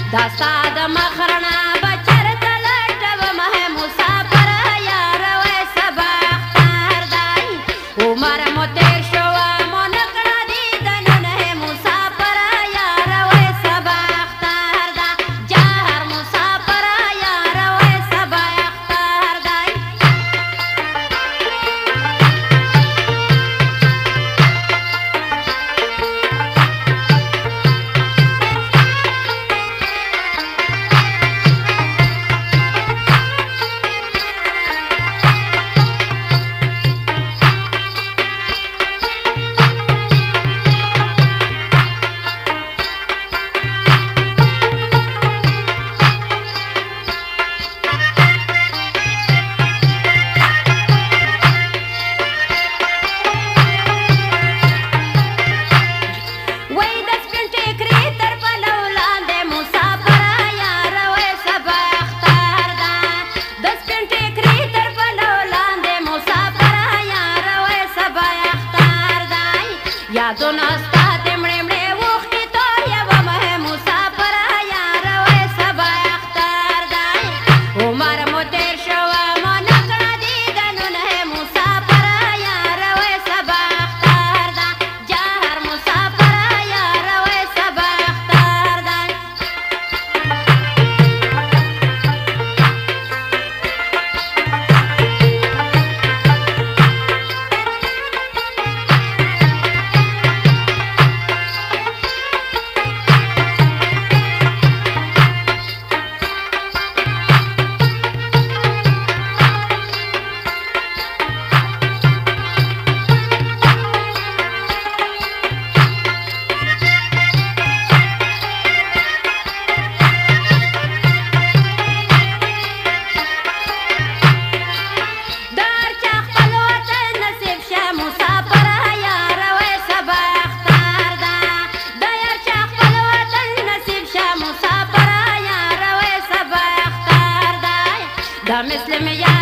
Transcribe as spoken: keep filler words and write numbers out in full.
دا ستا د مخرڼه به چېرته لټومه مسافر یاره وای سبا اختر دی عمر مو تېر شوه مو نه کړه دیدنونه مسافر یاره وای سبا اختر دی جهر مسافر یاره وای سبا اختر دی یادونه ستا د مړې مړې اوښکې تویومه مسافر یاره وای سبا اختر دی عمر مو تېر شوه مو نه کړه دیدنونه مسافر یاره وای سبا اختر دی جهر مسافر یاره وای سبا اختر دی دا مثل میا